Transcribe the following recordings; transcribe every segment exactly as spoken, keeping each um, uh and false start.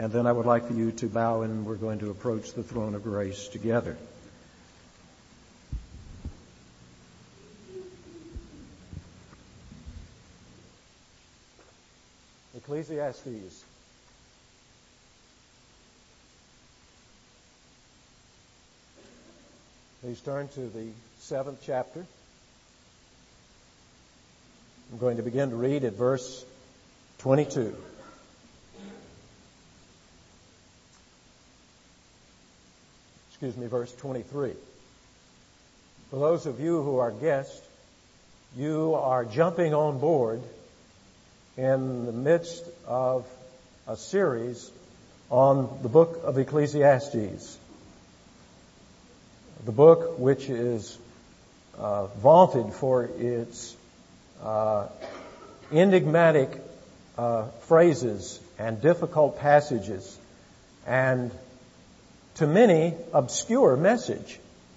And then I would like for you to bow, and we're going to approach the throne of grace together. Ecclesiastes. Please turn to the seventh chapter. I'm going to begin to read at verse twenty-two. Excuse me, verse twenty-three. For those of you who are guests, you are jumping on board in the midst of a series on the book of Ecclesiastes. The book which is uh, vaunted for its uh, enigmatic uh, phrases and difficult passages and, to many, obscure message.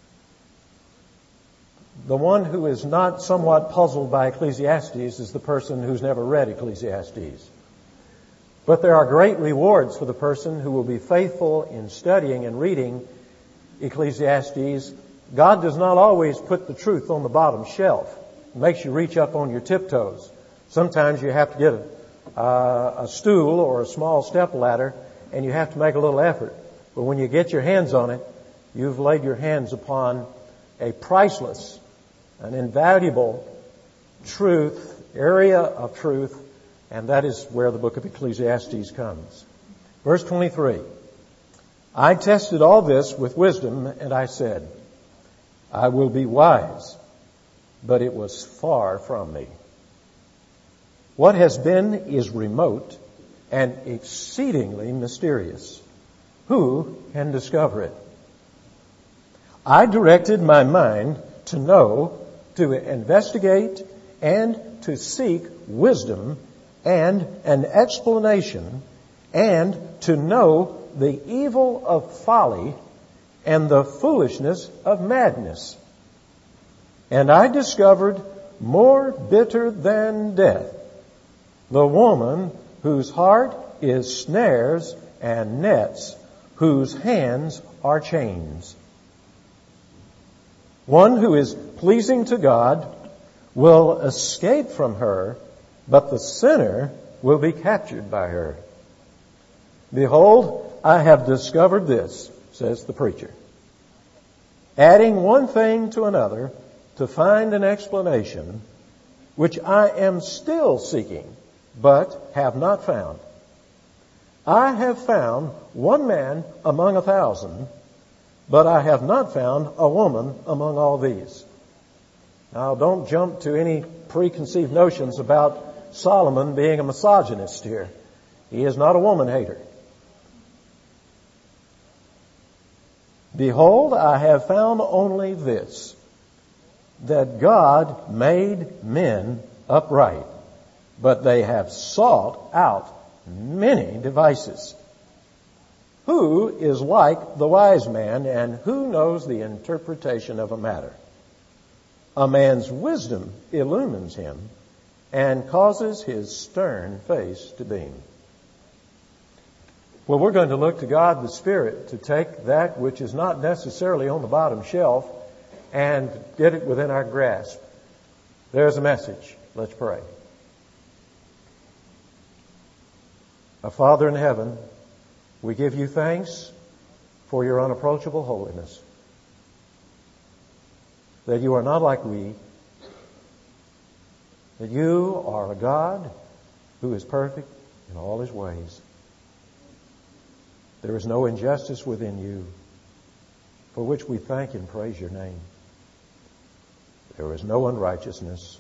The one who is not somewhat puzzled by Ecclesiastes is the person who's never read Ecclesiastes. But there are great rewards for the person who will be faithful in studying and reading Ecclesiastes. God does not always put the truth on the bottom shelf. It makes you reach up on your tiptoes. Sometimes you have to get a, uh, a stool or a small step ladder, and you have to make a little effort. But when you get your hands on it, you've laid your hands upon a priceless, an invaluable truth, area of truth, and that is where the book of Ecclesiastes comes. Verse twenty-three. I tested all this with wisdom, and I said, I will be wise, but it was far from me. What has been is remote and exceedingly mysterious. Who can discover it? I directed my mind to know, to investigate, and to seek wisdom and an explanation, and to know the evil of folly and the foolishness of madness. And I discovered more bitter than death, the woman whose heart is snares and nets, whose hands are chains. One who is pleasing to God will escape from her, but the sinner will be captured by her. Behold, I have discovered this, says the preacher, adding one thing to another to find an explanation, which I am still seeking, but have not found. I have found one man among a thousand, but I have not found a woman among all these. Now, don't jump to any preconceived notions about Solomon being a misogynist here. He is not a woman hater. Behold, I have found only this, that God made men upright, but they have sought out many devices. Who is like the wise man, and who knows the interpretation of a matter? A man's wisdom illumines him and causes his stern face to beam. Well, we're going to look to God the Spirit to take that which is not necessarily on the bottom shelf and get it within our grasp. There's a message. Let's pray. Our Father in heaven, we give you thanks for your unapproachable holiness, that you are not like we, that you are a God who is perfect in all his ways. There is no injustice within you, for which we thank and praise your name. There is no unrighteousness,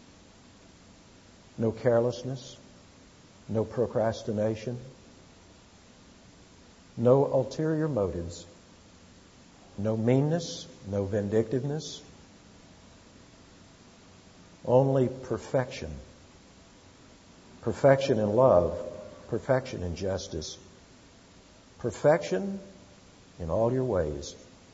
no carelessness, no procrastination, no ulterior motives, no meanness, no vindictiveness, only perfection. Perfection in love, perfection in justice, perfection in all your ways.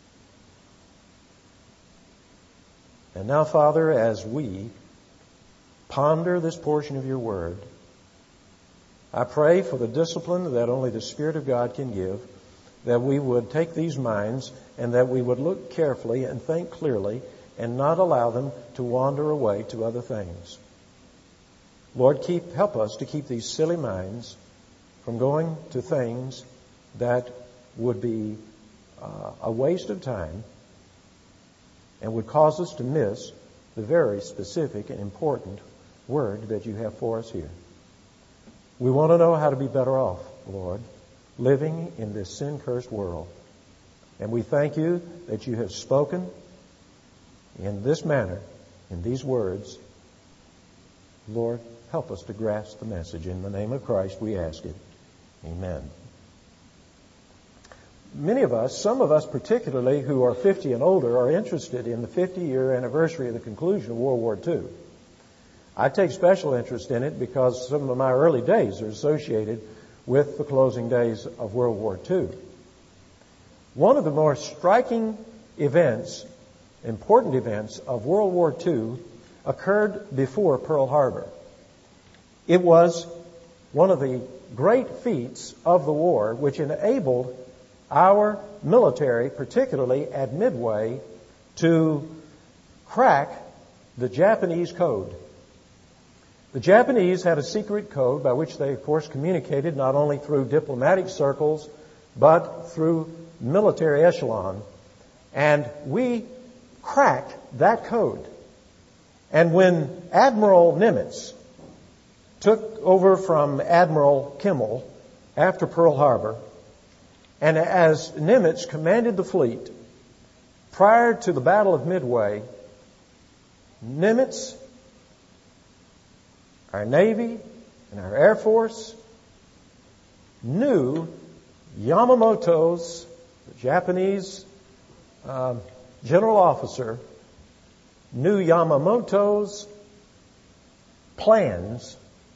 And now, Father, as we ponder this portion of your word, I pray for the discipline that only the Spirit of God can give, that we would take these minds and that we would look carefully and think clearly and not allow them to wander away to other things. Lord, keep help us to keep these silly minds from going to things that would be uh, a waste of time and would cause us to miss the very specific and important word that you have for us here. We want to know how to be better off, Lord, living in this sin-cursed world. And we thank you that you have spoken in this manner, in these words. Lord, help us to grasp the message. In the name of Christ we ask it. Amen. Many of us, some of us particularly who are fifty and older, are interested in the fifty-year anniversary of the conclusion of World War Two. I take special interest in it because some of my early days are associated with the closing days of World War Two. One of the more striking events, important events of World War Two occurred before Pearl Harbor. It was one of the great feats of the war which enabled our military, particularly at Midway, to crack the Japanese code. The Japanese had a secret code by which they, of course, communicated not only through diplomatic circles, but through military echelon. And we cracked that code. And when Admiral Nimitz took over from Admiral Kimmel after Pearl Harbor, and as Nimitz commanded the fleet, prior to the Battle of Midway, Nimitz, our Navy, and our Air Force knew Yamamoto's, the Japanese uh, general officer, knew Yamamoto's plans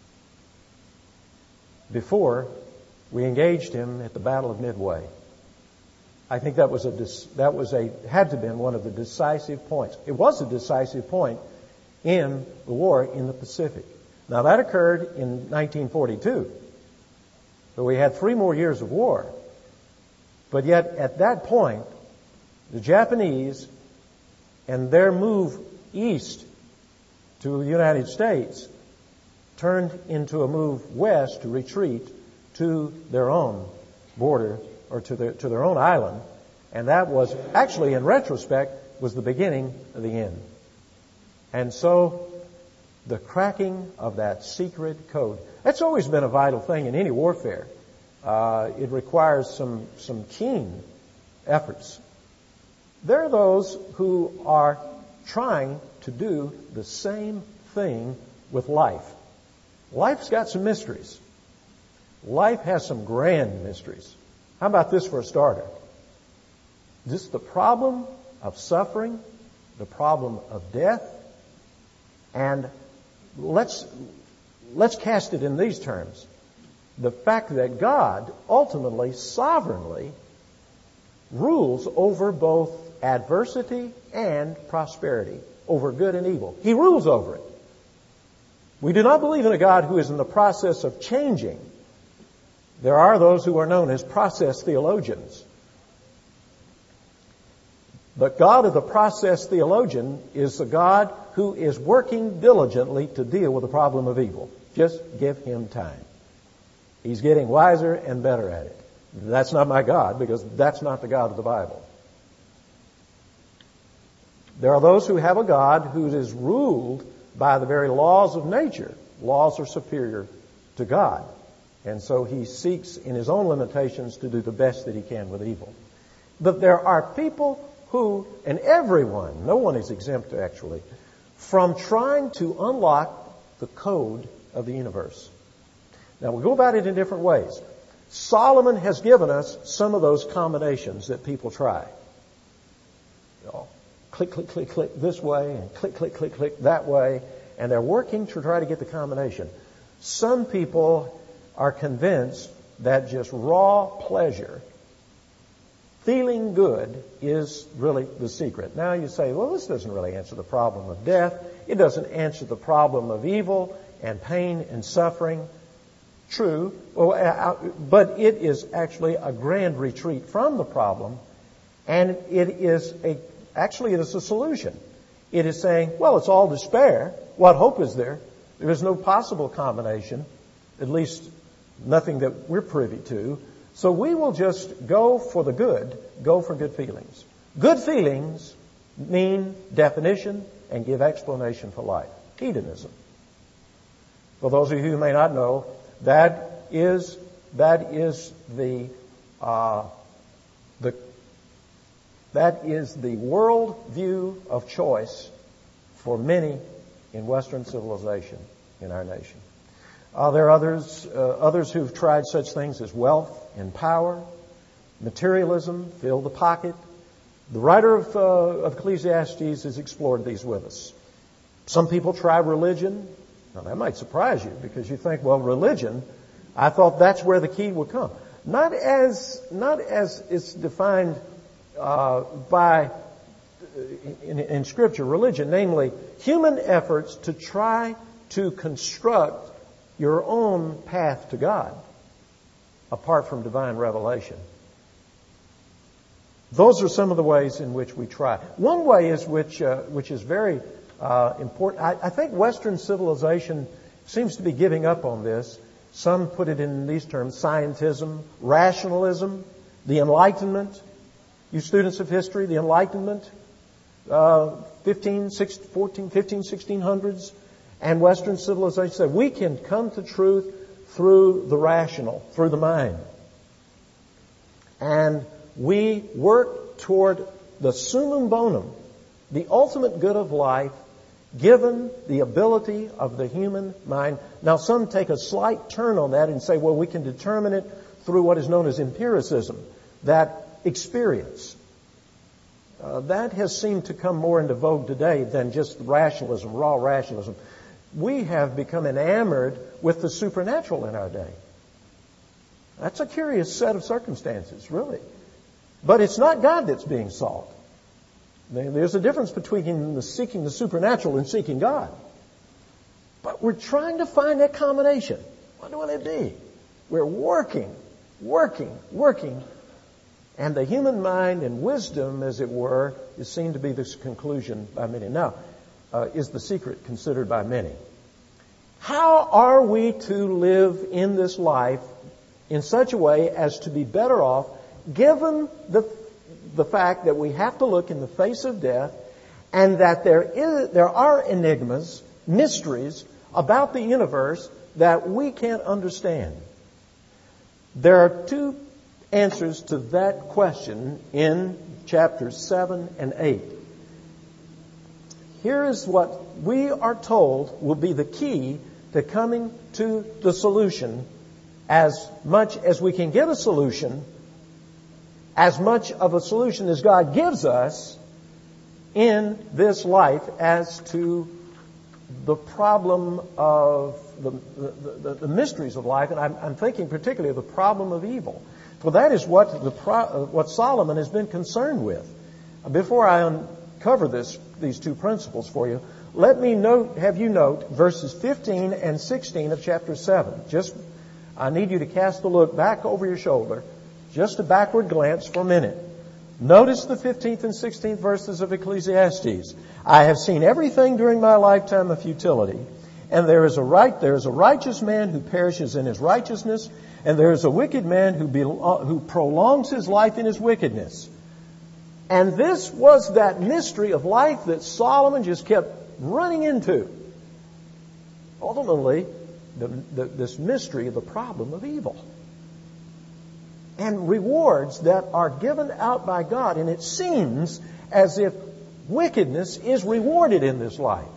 before we engaged him at the Battle of Midway. I think that was a that was a had to have been one of the decisive points. It was a decisive point in the war in the Pacific. Now that occurred in nineteen forty-two. So we had three more years of war. But yet at that point, the Japanese and their move east to the United States turned into a move west to retreat to their own border or to their, to their own island. And that was actually, in retrospect, was the beginning of the end. And so the cracking of that secret code, that's always been a vital thing in any warfare. Uh, it requires some, some keen efforts. There are those who are trying to do the same thing with life. Life's got some mysteries. Life has some grand mysteries. How about this for a starter? Just the problem of suffering, the problem of death, and let's let's cast it in these terms. The fact that God ultimately, sovereignly, rules over both adversity and prosperity, over good and evil. He rules over it. We do not believe in a God who is in the process of changing. There are those who are known as process theologians. But God of the process theologian is the God who is working diligently to deal with the problem of evil. Just give him time. He's getting wiser and better at it. That's not my God, because that's not the God of the Bible. There are those who have a God who is ruled by the very laws of nature. Laws are superior to God. And so he seeks in his own limitations to do the best that he can with evil. But there are people who, and everyone, no one is exempt actually, from trying to unlock the code of the universe. Now we'll go about it in different ways. Solomon has given us some of those combinations that people try. You know, click, click, click, click this way, and click, click, click, click that way, and they're working to try to get the combination. Some people are convinced that just raw pleasure, feeling good, is really the secret. Now you say, well, this doesn't really answer the problem of death. It doesn't answer the problem of evil and pain and suffering. True, well, but it is actually a grand retreat from the problem, and it is a, actually it is a solution. It is saying, well, it's all despair. What hope is there? There is no possible combination, at least nothing that we're privy to. So we will just go for the good, go for good feelings. Good feelings mean definition and give explanation for life. Hedonism. For those of you who may not know, that is that is the uh, the that is the world view of choice for many in Western civilization in our nation. Uh, there are others uh, others who've tried such things as wealth and power, materialism, fill the pocket. The writer of, uh, of Ecclesiastes has explored these with us. Some people try religion. Now, that might surprise you because you think, well, religion, I thought that's where the key would come. Not as, not as it's defined uh, by, in, in Scripture, religion, namely human efforts to try to construct your own path to God apart from divine revelation. Those are some of the ways in which we try. One way is which, uh, which is very Uh, important. I, I think Western civilization seems to be giving up on this. Some put it in these terms: scientism, rationalism, the Enlightenment. You students of history, the Enlightenment, uh, fifteen, sixteen, fourteen, fifteen, sixteen hundreds, and Western civilization said we can come to truth through the rational, through the mind, and we work toward the summum bonum, the ultimate good of life, given the ability of the human mind. Now, some take a slight turn on that and say, well, we can determine it through what is known as empiricism, that experience. Uh, that has seemed to come more into vogue today than just rationalism, raw rationalism. We have become enamored with the supernatural in our day. That's a curious set of circumstances, really. But it's not God that's being sought. There's a difference between the seeking the supernatural and seeking God. But we're trying to find that combination. What will it be? We're working, working, working. And the human mind and wisdom, as it were, is seen to be this conclusion by many. Now, uh, is the secret considered by many. How are we to live in this life in such a way as to be better off, given the the fact that we have to look in the face of death, and that there is there are enigmas, mysteries about the universe that we can't understand? There are two answers to that question in chapters seven and eight. Here is what we are told will be the key to coming to the solution. As much as we can get a solution, as much of a solution as God gives us in this life as to the problem of the, the, the, the mysteries of life, and I'm, I'm thinking particularly of the problem of evil. For that is what the what Solomon has been concerned with. Before I uncover this, these two principles for you, let me note, have you note verses fifteen and sixteen of chapter seven. Just, I need you to cast a look back over your shoulder. Just a backward glance for a minute. Notice the fifteenth and sixteenth verses of Ecclesiastes. I have seen everything during my lifetime of futility, and there is a right, there is a righteous man who perishes in his righteousness, and there is a wicked man who be, who prolongs his life in his wickedness. And this was that mystery of life that Solomon just kept running into. Ultimately, the, the, this mystery of the problem of evil. And rewards that are given out by God. And it seems as if wickedness is rewarded in this life.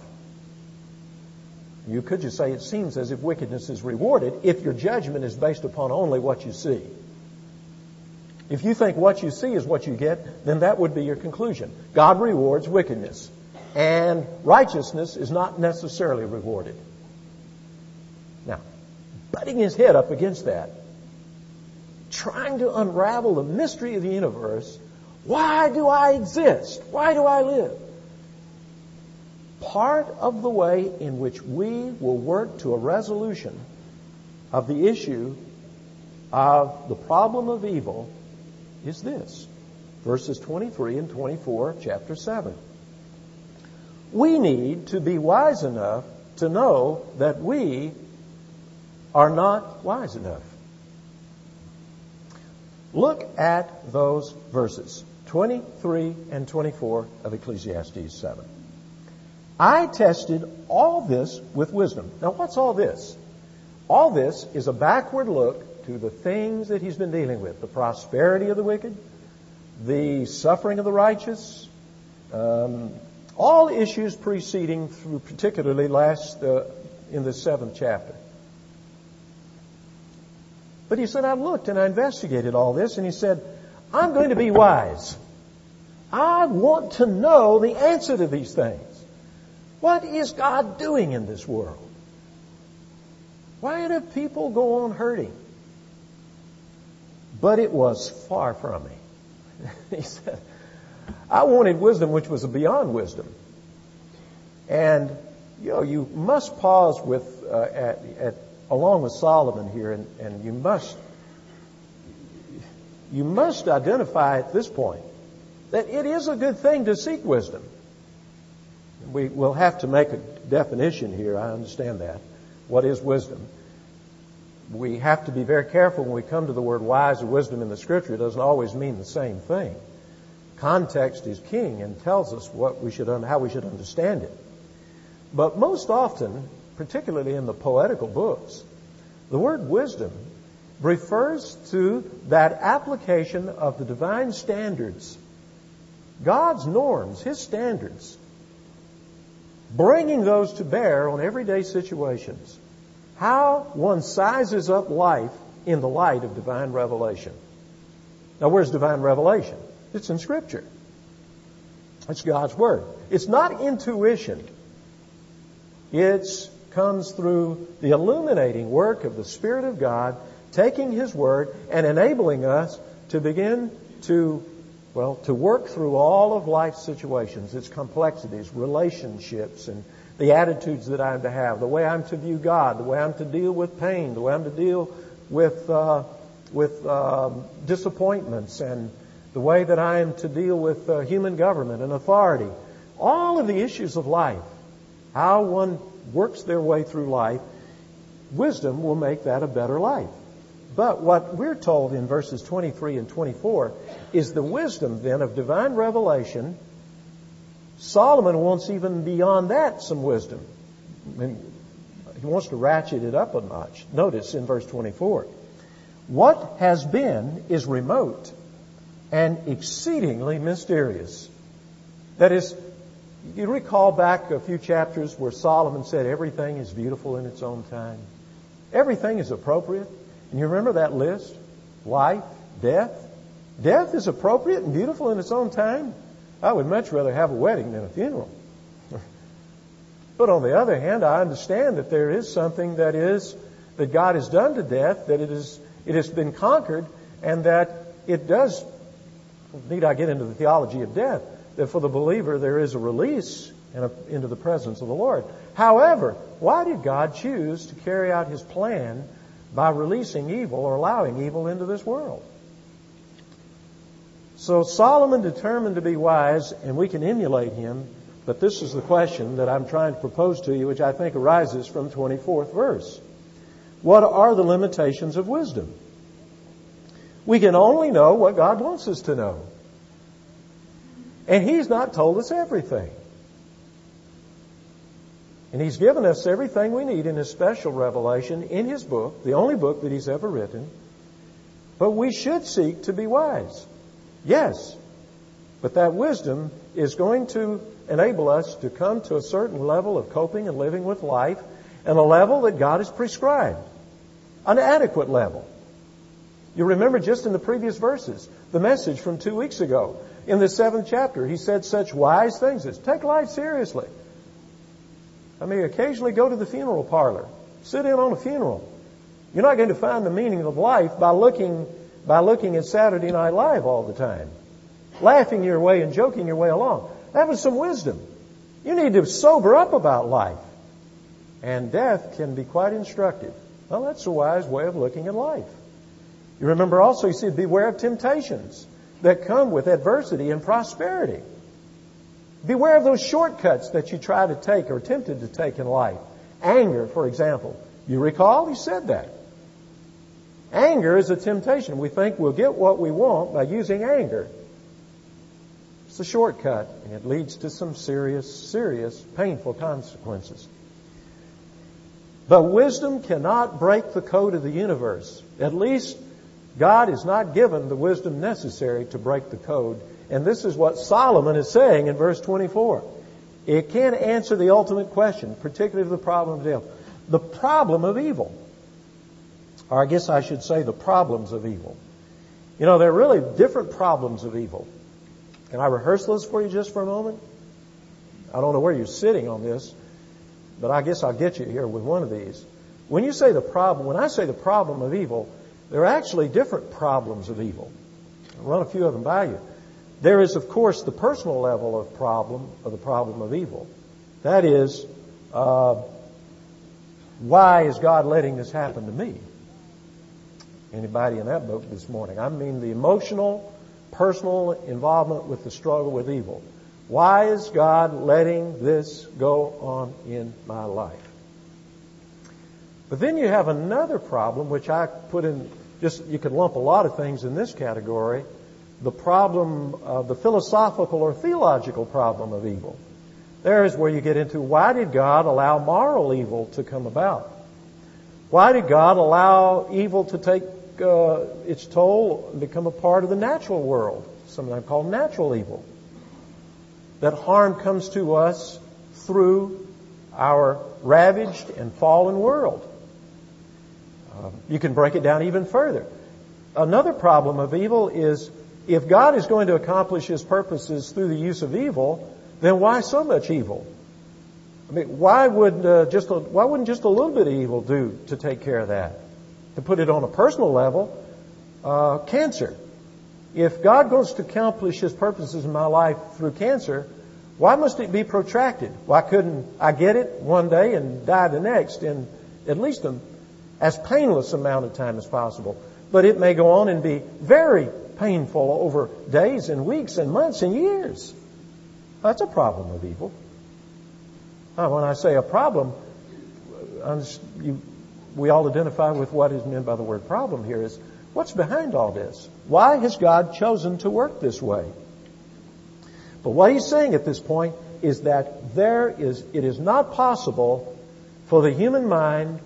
You could just say it seems as if wickedness is rewarded if your judgment is based upon only what you see. If you think what you see is what you get, then that would be your conclusion. God rewards wickedness. And righteousness is not necessarily rewarded. Now, butting his head up against that, trying to unravel the mystery of the universe. Why do I exist? Why do I live? Part of the way in which we will work to a resolution of the issue of the problem of evil is this. Verses twenty-three and twenty-four of chapter seven. We need to be wise enough to know that we are not wise enough. Look at those verses, twenty-three and twenty-four of Ecclesiastes seven. I tested all this with wisdom. Now, what's all this? All this is a backward look to the things that he's been dealing with. The prosperity of the wicked, the suffering of the righteous, um, all issues preceding through particularly last uh, in the seventh chapter. But he said, I looked and I investigated all this, and he said, I'm going to be wise. I want to know the answer to these things. What is God doing in this world? Why do people go on hurting? But it was far from me. He said, I wanted wisdom which was beyond wisdom. And, you know, you must pause with, uh, at, at, along with Solomon here, and, and you must, you must identify at this point that it is a good thing to seek wisdom. We will have to make a definition here. I understand that. What is wisdom? We have to be very careful when we come to the word wise or wisdom in the Scripture. It doesn't always mean the same thing. Context is king and tells us what we should, how we should understand it. But most often, particularly in the poetical books, the word wisdom refers to that application of the divine standards, God's norms, His standards, bringing those to bear on everyday situations. How one sizes up life in the light of divine revelation. Now, where's divine revelation? It's in Scripture. It's God's Word. It's not intuition. It comes through the illuminating work of the Spirit of God, taking His Word and enabling us to begin to, well, to work through all of life's situations, its complexities, relationships, and the attitudes that I'm to have, the way I'm to view God, the way I'm to deal with pain, the way I'm to deal with uh, with um, disappointments, and the way that I am to deal with uh, human government and authority. All of the issues of life, how one works their way through life, wisdom will make that a better life. But what we're told in verses twenty-three and twenty-four is the wisdom then of divine revelation. Solomon wants even beyond that some wisdom. I mean, he wants to ratchet it up a notch. Notice in verse twenty-four, what has been is remote and exceedingly mysterious. That is, you recall back a few chapters where Solomon said everything is beautiful in its own time. Everything is appropriate. And you remember that list? Life, death. Death is appropriate and beautiful in its own time. I would much rather have a wedding than a funeral. But on the other hand, I understand that there is something that is, that God has done to death, that it is, it has been conquered, and that it does, need I get into the theology of death, that for the believer there is a release in a, into the presence of the Lord. However, why did God choose to carry out His plan by releasing evil or allowing evil into this world? So Solomon determined to be wise, and we can emulate him, but this is the question that I'm trying to propose to you, which I think arises from the twenty-fourth verse. What are the limitations of wisdom? We can only know what God wants us to know. And He's not told us everything. And He's given us everything we need in His special revelation in His book, the only book that He's ever written. But we should seek to be wise. Yes. But that wisdom is going to enable us to come to a certain level of coping and living with life, and a level that God has prescribed. An adequate level. You remember just in the previous verses, the message from two weeks ago. In the seventh chapter, He said such wise things as, take life seriously. I mean, occasionally go to the funeral parlor. Sit in on a funeral. You're not going to find the meaning of life by looking by looking at Saturday Night Live all the time, laughing your way and joking your way along. That was some wisdom. You need to sober up about life. And death can be quite instructive. Well, that's a wise way of looking at life. You remember also, you see, beware of temptations that come with adversity and prosperity. Beware of those shortcuts that you try to take or are tempted to take in life. Anger, for example. You recall he said that. Anger is a temptation. We think we'll get what we want by using anger. It's a shortcut, and it leads to some serious, serious, painful consequences. But wisdom cannot break the code of the universe. At least God has not given the wisdom necessary to break the code. And this is what Solomon is saying in verse twenty-four. It can't answer the ultimate question, particularly the problem of evil. The problem of evil. Or I guess I should say the problems of evil. You know, there are really different problems of evil. Can I rehearse those for you just for a moment? I don't know where you're sitting on this, but I guess I'll get you here with one of these. When you say the problem, when I say the problem of evil, there are actually different problems of evil. I'll run a few of them by you. There is, of course, the personal level of problem, of the problem of evil. That is, uh, why is God letting this happen to me? Anybody in that boat this morning? I mean the emotional, personal involvement with the struggle with evil. Why is God letting this go on in my life? But then you have another problem, which I put in, just you could lump a lot of things in this category. The problem, uh, the philosophical or theological problem of evil. There is where you get into, why did God allow moral evil to come about? Why did God allow evil to take uh, its toll and become a part of the natural world, sometimes called natural evil? That harm comes to us through our ravaged and fallen world. Uh, you can break it down even further. Another problem of evil is, if God is going to accomplish His purposes through the use of evil, then why so much evil? I mean, why would uh, just a, why wouldn't just a little bit of evil do to take care of that? To put it on a personal level, uh, cancer. If God goes to accomplish His purposes in my life through cancer, why must it be protracted? Why couldn't I get it one day and die the next in at least an as painless amount of time as possible? But it may go on and be very painful over days and weeks and months and years. That's a problem of evil. Now, when I say a problem, you, we all identify with what is meant by the word problem here is, what's behind all this? Why has God chosen to work this way? But what he's saying at this point is that there is, it is not possible for the human mind,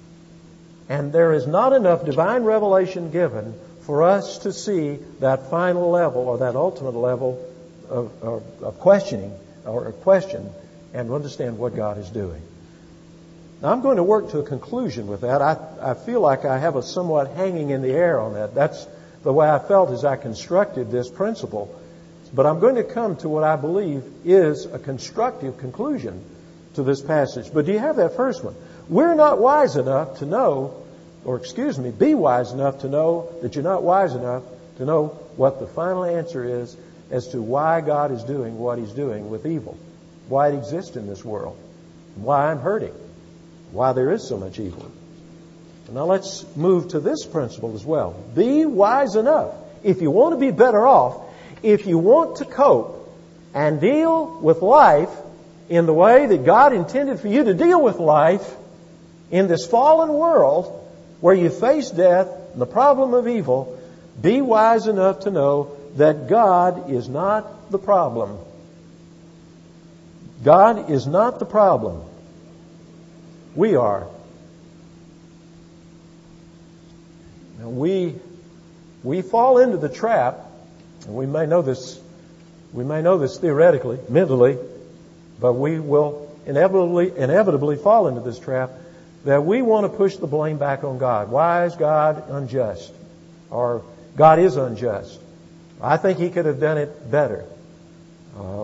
and there is not enough divine revelation given for us to see that final level or that ultimate level of, of, of questioning or a question and understand what God is doing. Now, I'm going to work to a conclusion with that. I, I feel like I have a somewhat hanging in the air on that. That's the way I felt as I constructed this principle. But I'm going to come to what I believe is a constructive conclusion to this passage. But do you have that first one? We're not wise enough to know, or excuse me, be wise enough to know that you're not wise enough to know what the final answer is as to why God is doing what He's doing with evil, why it exists in this world, why I'm hurting, why there is so much evil. Now let's move to this principle as well. Be wise enough. If you want to be better off, if you want to cope and deal with life in the way that God intended for you to deal with life in this fallen world where you face death and the problem of evil, be wise enough to know that God is not the problem. God is not the problem. We are. Now we we fall into the trap, and we may know this we may know this theoretically, mentally, but we will inevitably inevitably fall into this trap that we want to push the blame back on God. Why is God unjust? Or God is unjust. I think He could have done it better. Uh,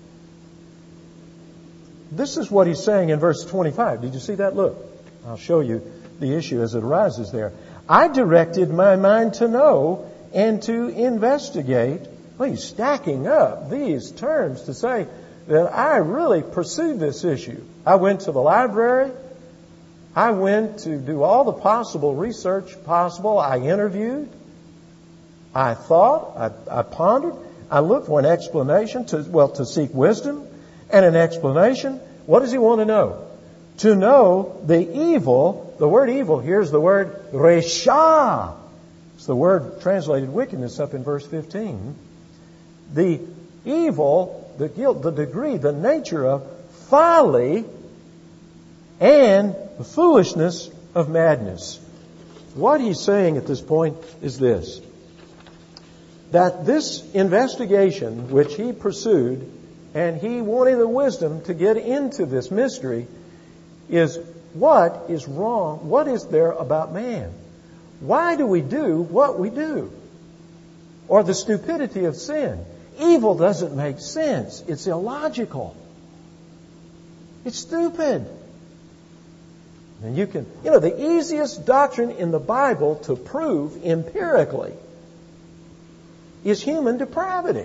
this is what He's saying in verse twenty-five. Did you see that? Look, I'll show you the issue as it arises there. I directed my mind to know and to investigate. Well, he's stacking up these terms to say that I really pursued this issue. I went to the library. I went to do all the possible research possible. I interviewed. I thought. I, I pondered. I looked for an explanation to, well, to seek wisdom and an explanation. What does he want to know? To know the evil. The word evil here is the word resha. It's the word translated wickedness up in verse fifteen. The evil, the guilt, the degree, the nature of folly and the foolishness of madness. What he's saying at this point is this: that this investigation which he pursued, and he wanted the wisdom to get into this mystery, is what is wrong? What is there about man? Why do we do what we do? Or the stupidity of sin. Evil doesn't make sense. It's illogical. It's stupid. And you can, you know, the easiest doctrine in the Bible to prove empirically is human depravity.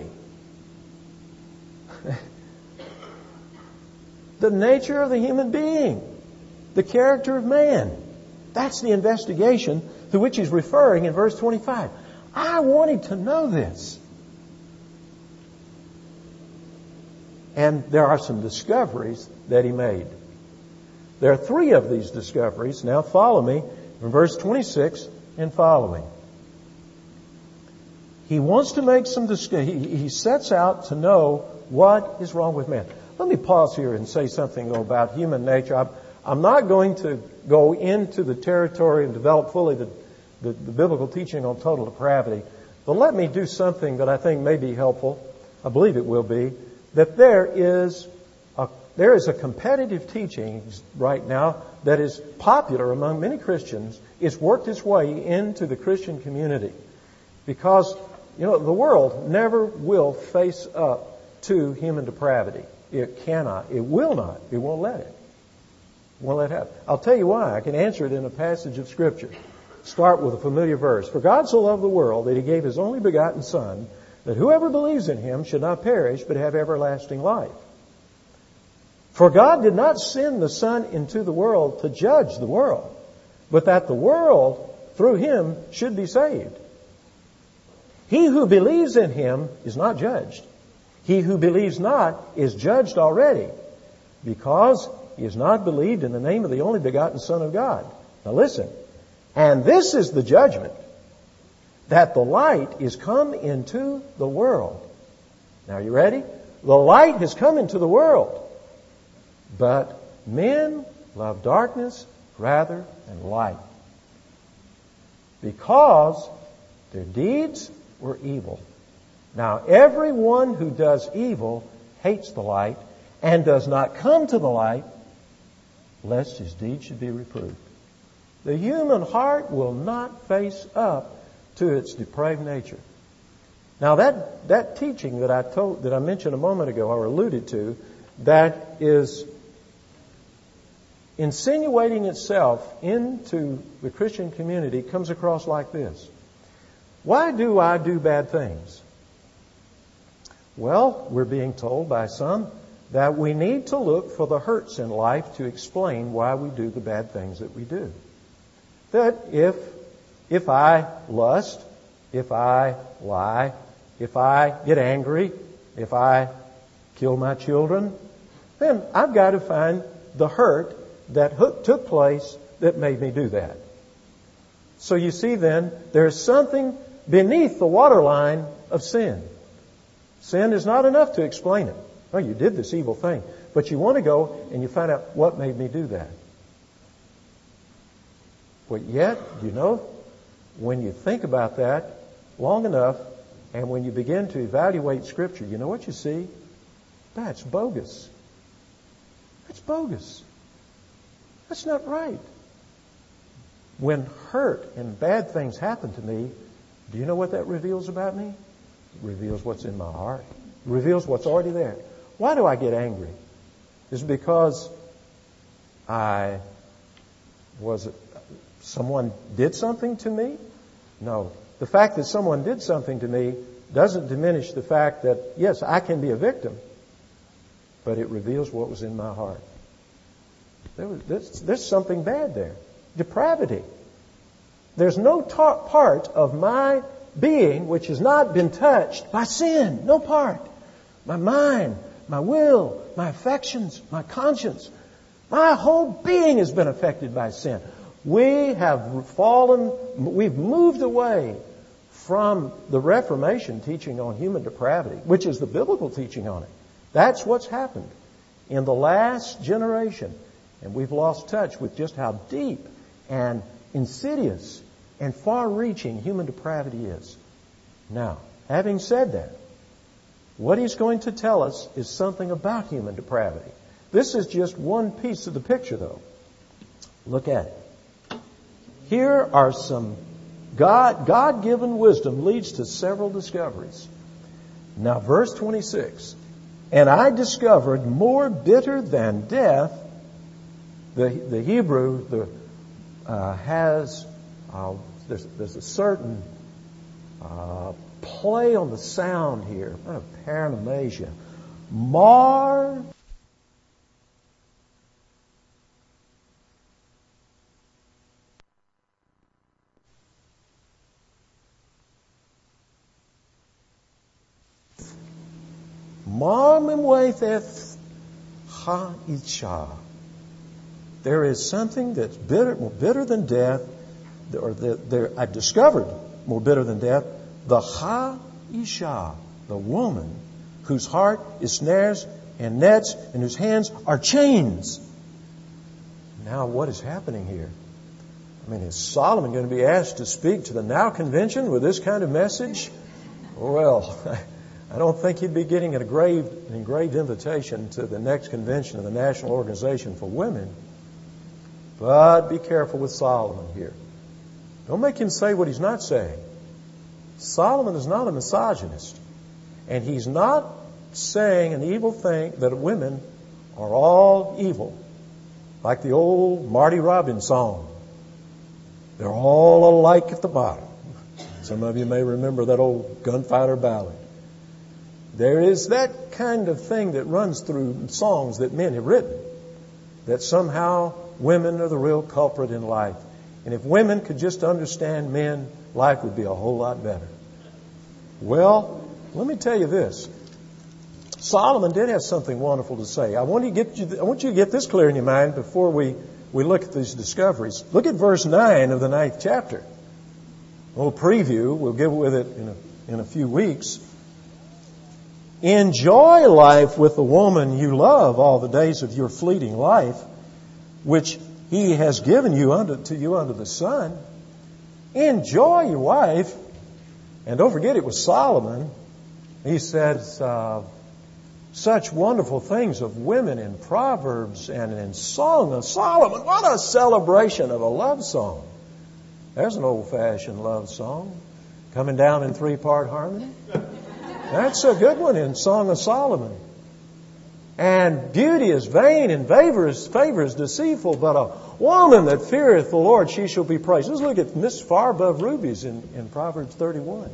The nature of the human being. The character of man. That's the investigation to which he's referring in verse twenty-five. I wanted to know this. And there are some discoveries that he made. There are three of these discoveries. Now follow me from verse twenty-six and following. He wants to make some discoveries. He, he sets out to know what is wrong with man. Let me pause here and say something though about human nature. I'm, I'm not going to go into the territory and develop fully the, the, the biblical teaching on total depravity. But let me do something that I think may be helpful. I believe it will be. That there is a, there is a competitive teaching right now that is popular among many Christians. It's worked its way into the Christian community. Because, you know, the world never will face up to human depravity. It cannot. It will not. It won't let it. It won't let it happen. I'll tell you why. I can answer it in a passage of Scripture. Start with a familiar verse. For God so loved the world that He gave His only begotten Son, that whoever believes in Him should not perish but have everlasting life. For God did not send the Son into the world to judge the world, but that the world through Him should be saved. He who believes in Him is not judged. He who believes not is judged already, because he has not believed in the name of the only begotten Son of God. Now listen. And this is the judgment, that the light is come into the world. Now are you ready? The light has come into the world, but men love darkness rather than light, because their deeds were evil. Now everyone who does evil hates the light and does not come to the light, lest his deeds should be reproved. The human heart will not face up to its depraved nature. Now that, that teaching that I told, that I mentioned a moment ago or alluded to, that is insinuating itself into the Christian community comes across like this. Why do I do bad things? Well, we're being told by some that we need to look for the hurts in life to explain why we do the bad things that we do. That if, if I lust, if I lie, if I get angry, if I kill my children, then I've got to find the hurt that took place that made me do that. So you see then, there's something beneath the waterline of sin. Sin is not enough to explain it. Oh, you did this evil thing. But you want to go and you find out what made me do that. But yet, you know, when you think about that long enough and when you begin to evaluate Scripture, you know what you see? That's bogus. That's bogus. That's not right. When hurt and bad things happen to me, do you know what that reveals about me? It reveals what's in my heart. It reveals what's already there. Why do I get angry? Is it because I was someone did something to me? No. The fact that someone did something to me doesn't diminish the fact that, yes, I can be a victim, but it reveals what was in my heart. There was, there's, there's something bad there. Depravity. There's no ta- part of my being which has not been touched by sin. No part. My mind, my will, my affections, my conscience. My whole being has been affected by sin. We have fallen, we've moved away from the Reformation teaching on human depravity, which is the biblical teaching on it. That's what's happened in the last generation. And we've lost touch with just how deep and insidious and far-reaching human depravity is. Now, having said that, what he's going to tell us is something about human depravity. This is just one piece of the picture, though. Look at it. Here are some God, God-given wisdom leads to several discoveries. Now, verse twenty-six. And I discovered more bitter than death. The, the Hebrew the, uh, has, uh, there's, there's a certain uh, play on the sound here. Oh, paranomasia. Mar. Marmimwaitheth ha-isha. There is something that's bitter, more bitter than death, or that there, I've discovered more bitter than death, the ha-isha, the woman whose heart is snares and nets and whose hands are chains. Now what is happening here? I mean, is Solomon going to be asked to speak to the Now Convention with this kind of message? Well, I don't think he'd be getting an engraved, an engraved invitation to the next convention of the National Organization for Women. But be careful with Solomon here. Don't make him say what he's not saying. Solomon is not a misogynist. And he's not saying an evil thing that women are all evil. Like the old Marty Robbins song. They're all alike at the bottom. Some of you may remember that old gunfighter ballad. There is that kind of thing that runs through songs that men have written, that somehow women are the real culprit in life. And if women could just understand men, life would be a whole lot better. Well, let me tell you this. Solomon did have something wonderful to say. I want, to get you, I want you to get this clear in your mind before we, we look at these discoveries. Look at verse nine of the ninth chapter. A little preview. We'll get with it in a, in a few weeks. Enjoy life with the woman you love all the days of your fleeting life, which He has given you unto, to you under the sun. Enjoy your wife. And don't forget, it was Solomon. He says uh, such wonderful things of women in Proverbs and in Song of Solomon. What a celebration of a love song. There's an old-fashioned love song coming down in three-part harmony. That's a good one in Song of Solomon. And beauty is vain and favor is, favor is deceitful, but a woman that feareth the Lord, she shall be praised. Let's look at Miss Far Above Rubies in, in Proverbs thirty-one.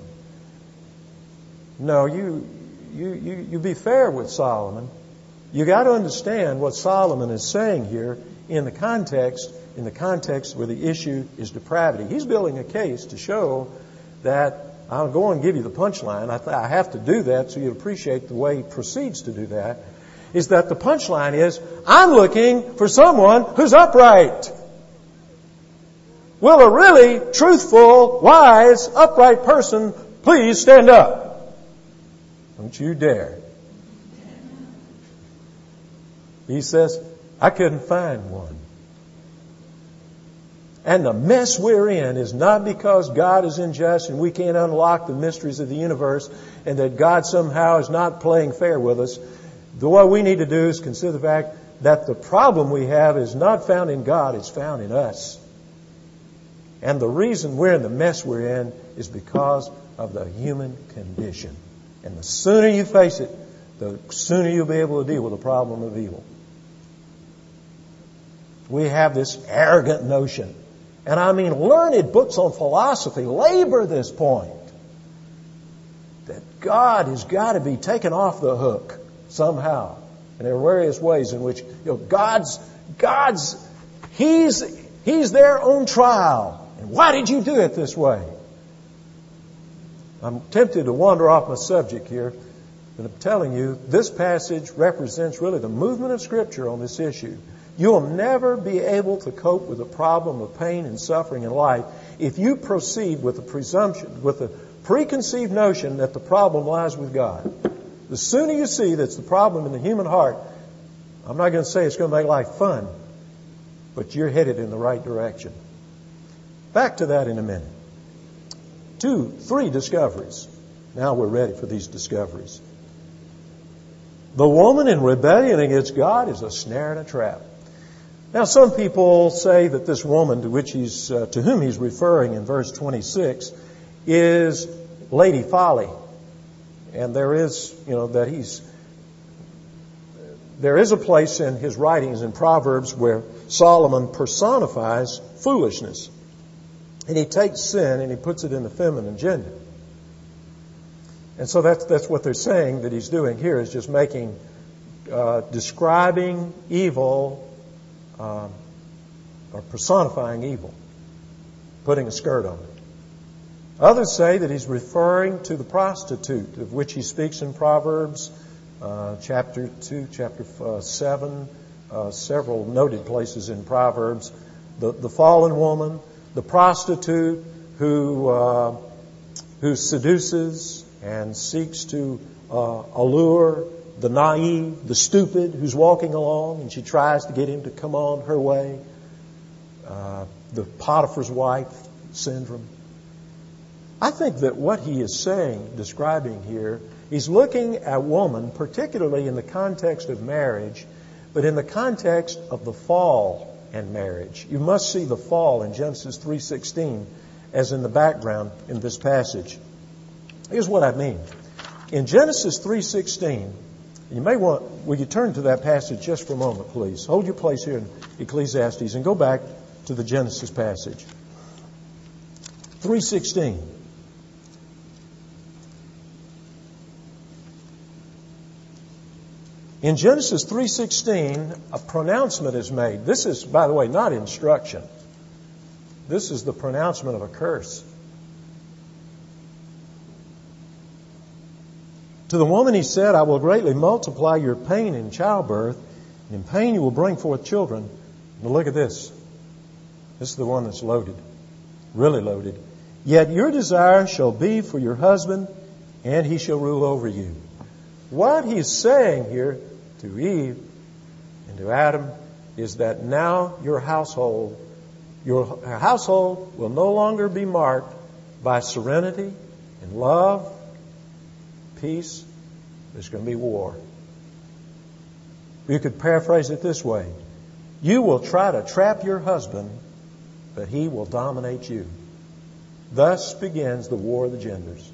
No, you, you, you, you be fair with Solomon. You got to understand what Solomon is saying here in the context, in the context where the issue is depravity. He's building a case to show that I'll go and give you the punchline. I, th- I have to do that so you appreciate the way he proceeds to do that. Is that the punchline is, I'm looking for someone who's upright. Will a really truthful, wise, upright person please stand up? Don't you dare. He says, I couldn't find one. And the mess we're in is not because God is unjust and we can't unlock the mysteries of the universe and that God somehow is not playing fair with us. The what we need to do is consider the fact that the problem we have is not found in God, it's found in us. And the reason we're in the mess we're in is because of the human condition. And the sooner you face it, the sooner you'll be able to deal with the problem of evil. We have this arrogant notion. And I mean, learned books on philosophy labor this point. That God has got to be taken off the hook somehow. And there are various ways in which, you know, God's, God's, He's, He's there on trial. And why did you do it this way? I'm tempted to wander off my subject here, but I'm telling you, this passage represents really the movement of Scripture on this issue. You'll never be able to cope with the problem of pain and suffering in life if you proceed with the presumption, with the preconceived notion that the problem lies with God. The sooner you see that's the problem in the human heart, I'm not going to say it's going to make life fun, but you're headed in the right direction. Back to that in a minute. Two, three discoveries. Now we're ready for these discoveries. The woman in rebellion against God is a snare and a trap. Now, some people say that this woman to which he's, uh, to whom he's referring in verse twenty-six is Lady Folly. And there is, you know, that he's, there is a place in his writings in Proverbs where Solomon personifies foolishness. And he takes sin and he puts it in the feminine gender. And so that's, that's what they're saying that he's doing here, is just making, uh, describing evil, um, or personifying evil, putting a skirt on it. Others say that he's referring to the prostitute, of which he speaks in Proverbs, uh, chapter two, chapter uh, seven, uh, several noted places in Proverbs. The, the fallen woman, the prostitute who, uh, who seduces and seeks to uh, allure the naive, the stupid who's walking along, and she tries to get him to come on her way. Uh, the Potiphar's wife syndrome. I think that what he is saying, describing here, he's looking at woman, particularly in the context of marriage, but in the context of the fall and marriage. You must see the fall in Genesis three sixteen as in the background in this passage. Here's what I mean. In Genesis three sixteen, you may want, will you turn to that passage just for a moment, please? Hold your place here in Ecclesiastes and go back to the Genesis passage. three sixteen. In Genesis three sixteen, a pronouncement is made. This is, by the way, not instruction. This is the pronouncement of a curse. To the woman he said, I will greatly multiply your pain in childbirth, and in pain you will bring forth children. Now look at this. This is the one that's loaded, really loaded. Yet your desire shall be for your husband, and he shall rule over you. What he's saying here to Eve and to Adam is that now your household, your household will no longer be marked by serenity and love, peace. There's going to be war. You could paraphrase it this way. You will try to trap your husband, but he will dominate you. Thus begins the war of the genders.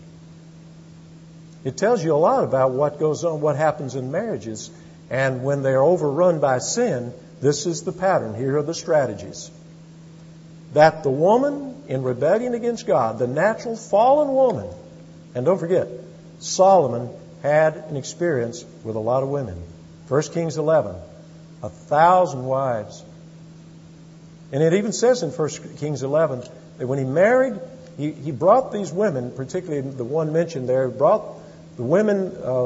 It tells you a lot about what goes on, what happens in marriages. And when they're overrun by sin, this is the pattern. Here are the strategies. That the woman in rebellion against God, the natural fallen woman, and don't forget, Solomon had an experience with a lot of women. First Kings eleven, a thousand wives. And it even says in First Kings eleven that when he married, he, he brought these women, particularly the one mentioned there, brought the women, uh,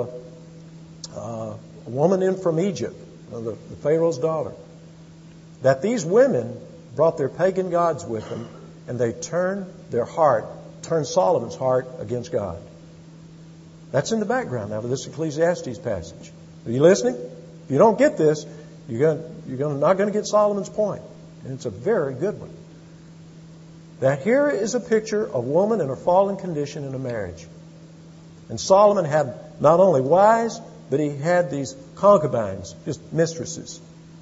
uh, a woman in from Egypt, uh, the, the Pharaoh's daughter, that these women brought their pagan gods with them, and they turned their heart, turned Solomon's heart against God. That's in the background now of this Ecclesiastes passage. Are you listening? If you don't get this, you're going, you're going, not going to get Solomon's point. And it's a very good one. That here is a picture of woman in her fallen condition in a marriage. And Solomon had not only wives, but he had these concubines, just mistresses.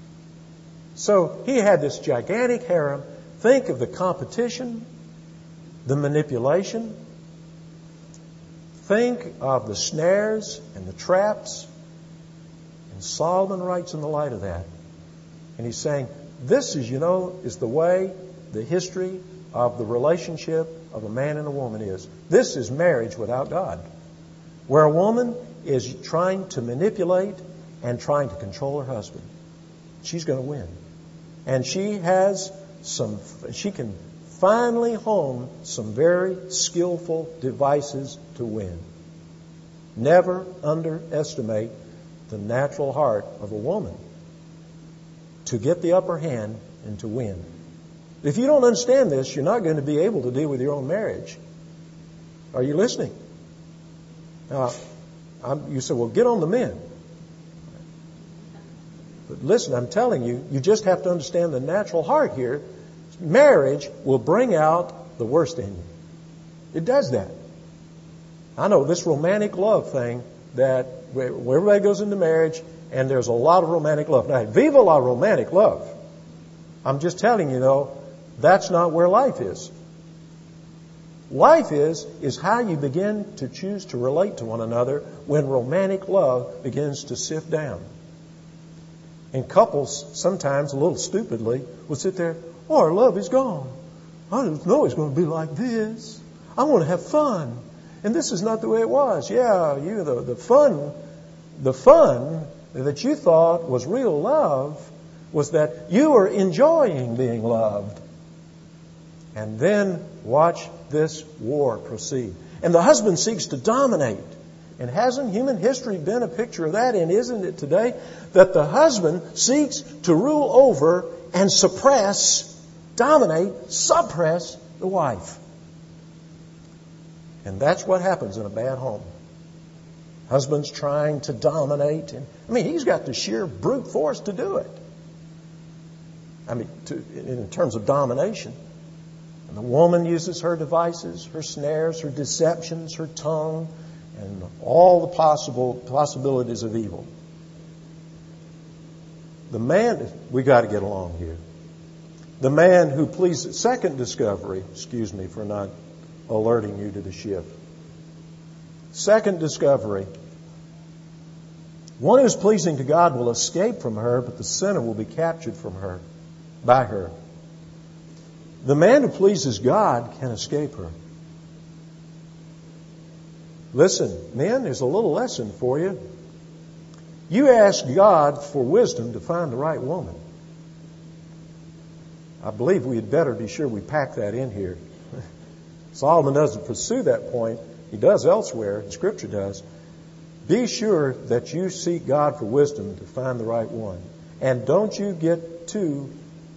So he had this gigantic harem. Think of the competition, the manipulation. Think of the snares and the traps. And Solomon writes in the light of that. And he's saying, this is, you know, is the way, the history of the relationship of a man and a woman is. This is marriage without God. Where a woman is trying to manipulate and trying to control her husband. She's going to win. And she has some, she can finally hone some very skillful devices to win. Never underestimate the natural heart of a woman to get the upper hand and to win. If you don't understand this, you're not going to be able to deal with your own marriage. Are you listening? Now, I'm, you say, well, get on the men. But listen, I'm telling you, you just have to understand the natural heart here. Marriage will bring out the worst in you. It does that. I know this romantic love thing that where everybody goes into marriage and there's a lot of romantic love. Now, viva la romantic love. I'm just telling you, though, that's not where life is. Life is, is how you begin to choose to relate to one another when romantic love begins to sift down. And couples, sometimes a little stupidly, will sit there, oh, our love is gone. I didn't know it's going to be like this. I want to have fun. And this is not the way it was. Yeah, you the, the fun, the fun that you thought was real love was that you were enjoying being loved. And then watch this war proceed. And the husband seeks to dominate. And hasn't human history been a picture of that? And isn't it today that the husband seeks to rule over and suppress, dominate, suppress the wife? And that's what happens in a bad home. Husband's trying to dominate. And, I mean, he's got the sheer brute force to do it. I mean, to, in terms of domination. And the woman uses her devices, her snares, her deceptions, her tongue, and all the possible possibilities of evil. The man, we got to get along here. The man who pleases, second discovery, excuse me for not alerting you to the shift. Second discovery, one who's pleasing to God will escape from her, but the sinner will be captured from her, by her. The man who pleases God can escape her. Listen, men, there's a little lesson for you. You ask God for wisdom to find the right woman. I believe we had better be sure we pack that in here. Solomon doesn't pursue that point. He does elsewhere. Scripture does. Be sure that you seek God for wisdom to find the right one. And don't you get too,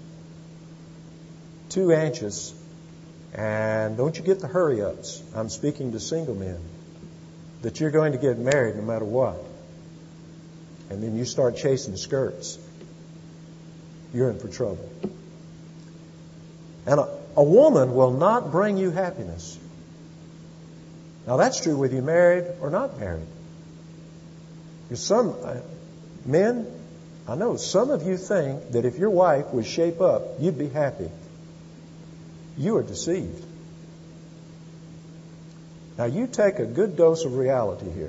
too anxious. And don't you get the hurry-ups. I'm speaking to single men. That you're going to get married no matter what. And then you start chasing skirts. You're in for trouble. And a, a woman will not bring you happiness. Now that's true whether you're married or not married. Because some uh, men, I know some of you think that if your wife would shape up, you'd be happy. You are deceived. Now you take a good dose of reality here.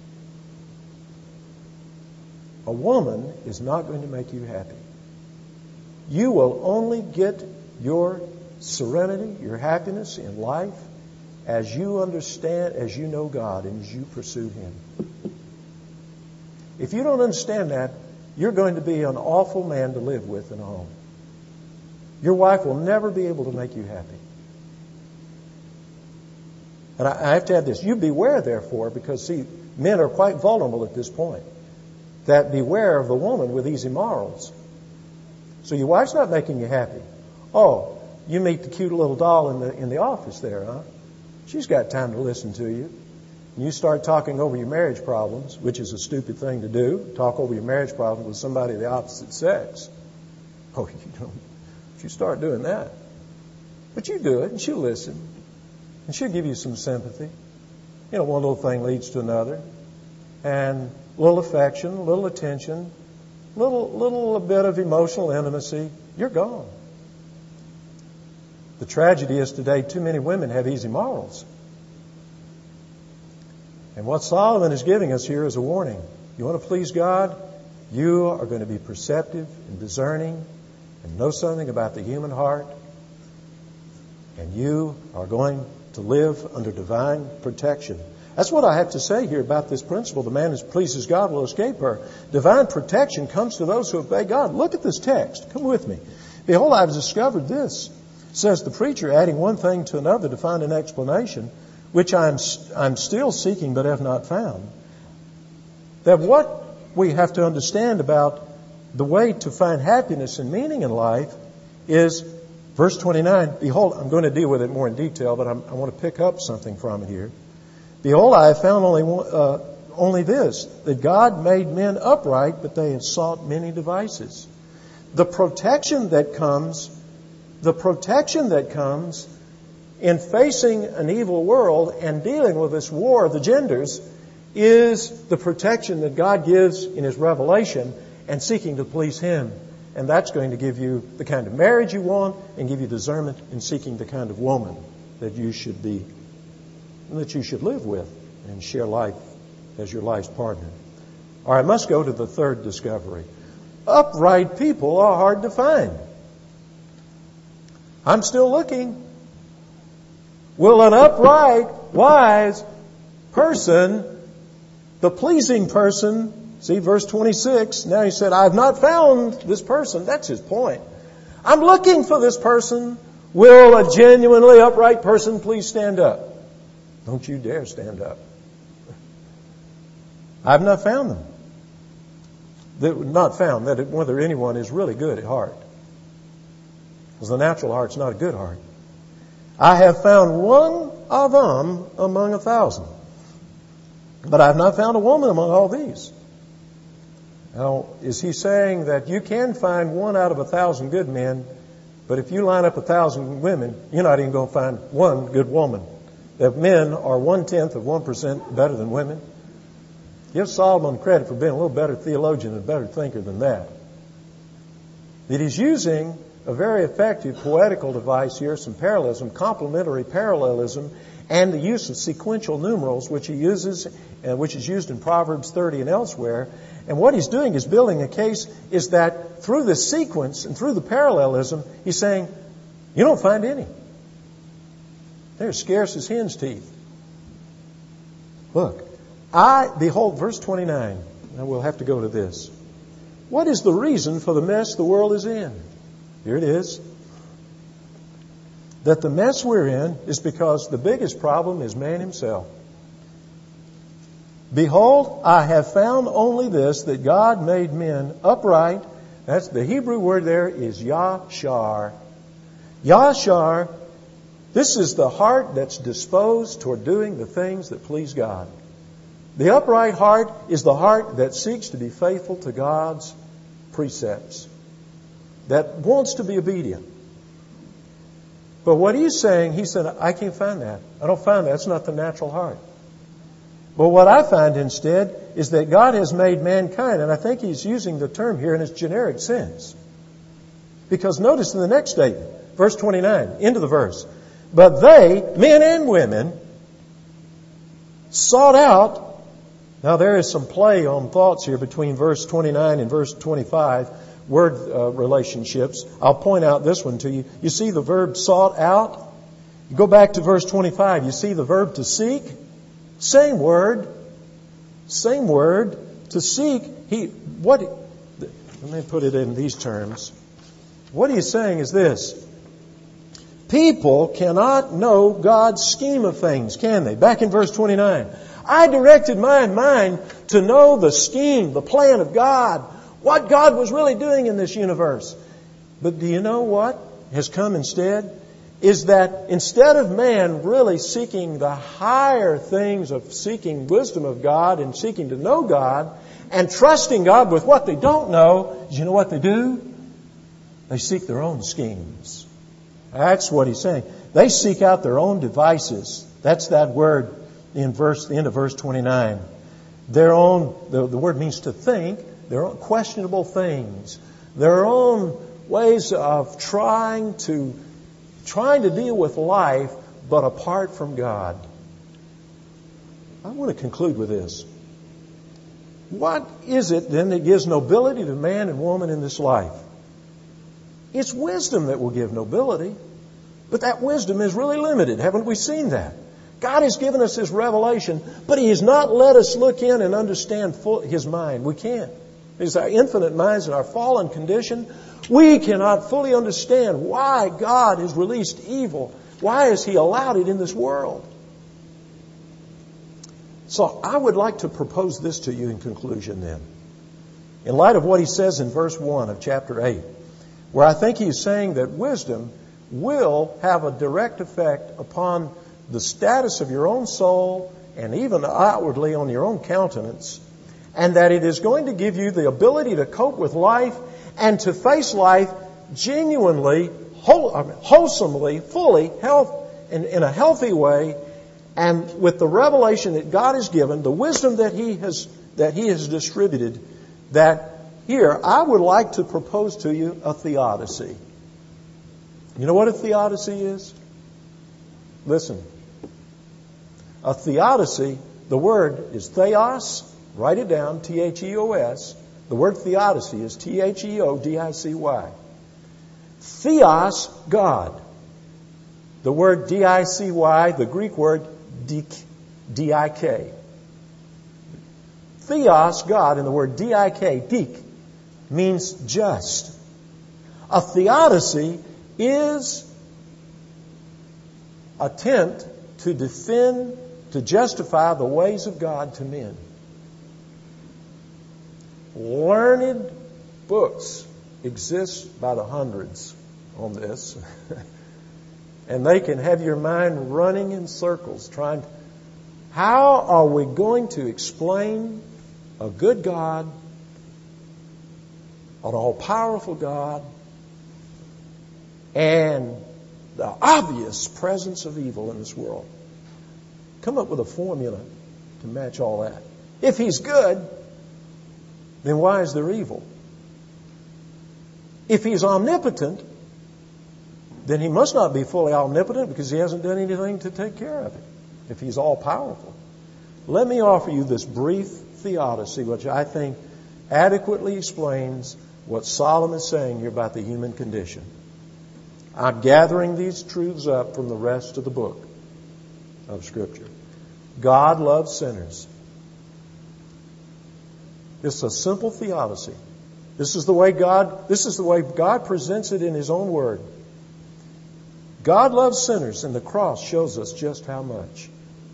A woman is not going to make you happy. You will only get your serenity, your happiness in life as you understand, as you know God and as you pursue Him. If you don't understand that, you're going to be an awful man to live with in a home. Your wife will never be able to make you happy. And I have to add this. You beware, therefore, because, see, men are quite vulnerable at this point. That beware of the woman with easy morals. So your wife's not making you happy. Oh, you meet the cute little doll in the in the office there, huh? She's got time to listen to you. And you start talking over your marriage problems, which is a stupid thing to do. Talk over your marriage problems with somebody of the opposite sex. Oh, you don't. If you start doing that. But you do it, and she'll listen. And she'll give you some sympathy. You know, one little thing leads to another. And a little affection, a little attention, a little, little bit of emotional intimacy. You're gone. The tragedy is today too many women have easy morals. And what Solomon is giving us here is a warning. You want to please God? You are going to be perceptive and discerning and know something about the human heart. And you are going to live under divine protection. That's what I have to say here about this principle. The man who pleases God will escape her. Divine protection comes to those who obey God. Look at this text. Come with me. Behold, I have discovered this, says the preacher, adding one thing to another to find an explanation, which I'm, I'm still seeking but have not found. That what we have to understand about the way to find happiness and meaning in life is, verse twenty-nine, behold, I'm going to deal with it more in detail, but I'm, I want to pick up something from it here. Behold, I have found only one, uh, only this, that God made men upright, but they have sought many devices. The protection that comes, the protection that comes in facing an evil world and dealing with this war of the genders is the protection that God gives in His revelation and seeking to please Him. And that's going to give you the kind of marriage you want and give you discernment in seeking the kind of woman that you should be, that you should live with and share life as your life's partner. All right, I must go to the third discovery. Upright people are hard to find. I'm still looking. Will an upright, wise person, the pleasing person, see verse twenty-six, now he said, I have not found this person. That's his point. I'm looking for this person. Will a genuinely upright person please stand up? Don't you dare stand up. I've not found them. That not found that whether anyone is really good at heart. Because the natural heart's not a good heart. I have found one of them among a thousand. But I have not found a woman among all these. Now, is he saying that you can find one out of a thousand good men, but if you line up a thousand women, you're not even going to find one good woman? That men are one-tenth of one percent better than women? Give Solomon credit for being a little better theologian and a better thinker than that. That he's using a very effective poetical device here, some parallelism, complementary parallelism, and the use of sequential numerals, which he uses, uh, which is used in Proverbs thirty and elsewhere. And what he's doing is building a case is that through the sequence and through the parallelism, he's saying, you don't find any. They're as scarce as hen's teeth. Look, I, behold, verse twenty-nine. Now we'll have to go to this. What is the reason for the mess the world is in? Here it is. That the mess we're in is because the biggest problem is man himself. Behold, I have found only this, that God made men upright. That's the Hebrew word there is Yashar. Yashar, this is the heart that's disposed toward doing the things that please God. The upright heart is the heart that seeks to be faithful to God's precepts, that wants to be obedient. But what he's saying, he said, I can't find that. I don't find that. That's not the natural heart. But what I find instead is that God has made mankind, and I think he's using the term here in its generic sense. Because notice in the next statement, verse twenty-nine, end of the verse. But they, men and women, sought out. Now there is some play on thoughts here between verse twenty-nine and verse twenty-five, word uh, relationships. I'll point out this one to you. You see the verb sought out? You go back to verse twenty-five. You see the verb to seek? Same word. Same word. To seek. He, what, let me put it in these terms. What he's saying is this. People cannot know God's scheme of things, can they? Back in verse twenty-nine. I directed my mind to know the scheme, the plan of God, what God was really doing in this universe. But do you know what has come instead? Is that instead of man really seeking the higher things of seeking wisdom of God and seeking to know God and trusting God with what they don't know, do you know what they do? They seek their own schemes. That's what he's saying. They seek out their own devices. That's that word in verse, the end of verse twenty-nine. Their own, the, the word means to think, their own questionable things, their own ways of trying to trying to deal with life, but apart from God. I want to conclude with this. What is it then that gives nobility to man and woman in this life? It's wisdom that will give nobility. But that wisdom is really limited. Haven't we seen that? God has given us His revelation, but He has not let us look in and understand full His mind. We can't. It's our infinite minds and our fallen condition. We cannot fully understand why God has released evil. Why has He allowed it in this world? So I would like to propose this to you in conclusion then. In light of what He says in verse one of chapter eight, where I think He's saying that wisdom will have a direct effect upon the status of your own soul and even outwardly on your own countenance, and that it is going to give you the ability to cope with life and to face life genuinely, wholesomely, fully, health, in, in a healthy way, and with the revelation that God has given, the wisdom that He has that He has distributed. That here I would like to propose to you a theodicy. You know what a theodicy is? Listen. A theodicy, the word is theos. Write it down, T H E O S. The word theodicy is T H E O D I C Y. Theos, God. The word D I C Y, the Greek word D I K. Theos, God, and the word D I K, dik, means just. A theodicy is attempt to defend, to justify the ways of God to men. Learned books exist by the hundreds on this. And they can have your mind running in circles trying to, how are we going to explain a good God, an all-powerful God, and the obvious presence of evil in this world? Come up with a formula to match all that. If He's good, then why is there evil? If He's omnipotent, then He must not be fully omnipotent because He hasn't done anything to take care of it, if He's all-powerful. Let me offer you this brief theodicy, which I think adequately explains what Solomon is saying here about the human condition. I'm gathering these truths up from the rest of the book of Scripture. God loves sinners. It's a simple theodicy. This is the way God, this is the way God presents it in His own Word. God loves sinners, and the cross shows us just how much.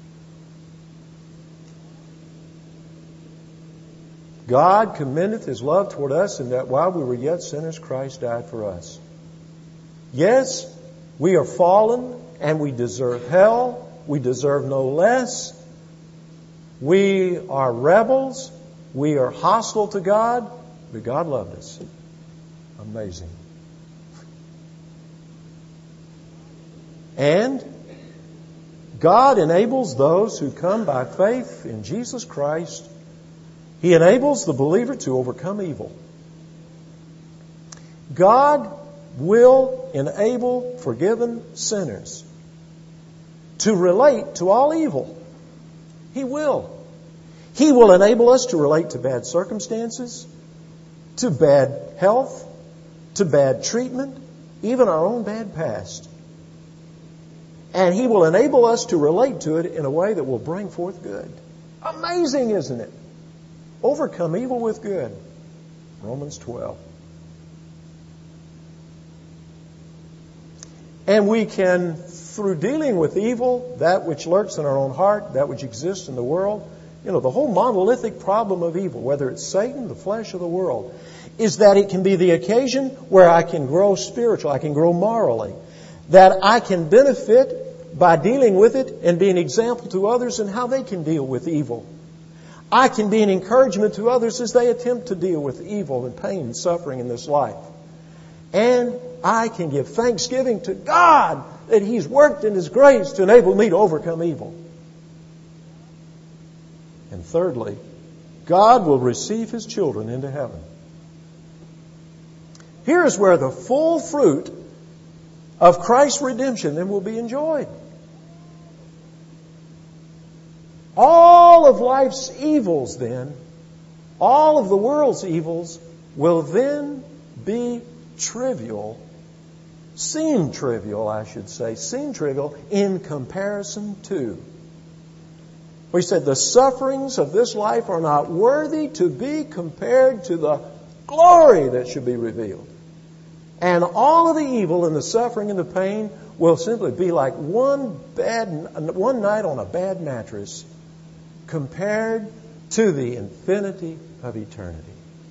God commendeth His love toward us in that while we were yet sinners, Christ died for us. Yes, we are fallen and we deserve hell. We deserve no less. We are rebels. We are hostile to God. But God loved us. Amazing. And God enables those who come by faith in Jesus Christ. He enables the believer to overcome evil. God will enable forgiven sinners to relate to all evil. He will. He will enable us to relate to bad circumstances, to bad health, to bad treatment, even our own bad past. And He will enable us to relate to it in a way that will bring forth good. Amazing, isn't it? Overcome evil with good. Romans twelve. And we can, through dealing with evil, that which lurks in our own heart, that which exists in the world, you know, the whole monolithic problem of evil, whether it's Satan, the flesh, or the world, is that it can be the occasion where I can grow spiritual, I can grow morally, that I can benefit by dealing with it and be an example to others in how they can deal with evil. I can be an encouragement to others as they attempt to deal with evil and pain and suffering in this life. And I can give thanksgiving to God that He's worked in His grace to enable me to overcome evil. And thirdly, God will receive His children into heaven. Here is where the full fruit of Christ's redemption then will be enjoyed. All of life's evils then, all of the world's evils will then be trivial, seem trivial, I should say, seem trivial in comparison to We said the sufferings of this life are not worthy to be compared to the glory that should be revealed. And all of the evil and the suffering and the pain will simply be like one bad, one night on a bad mattress compared to the infinity of eternity.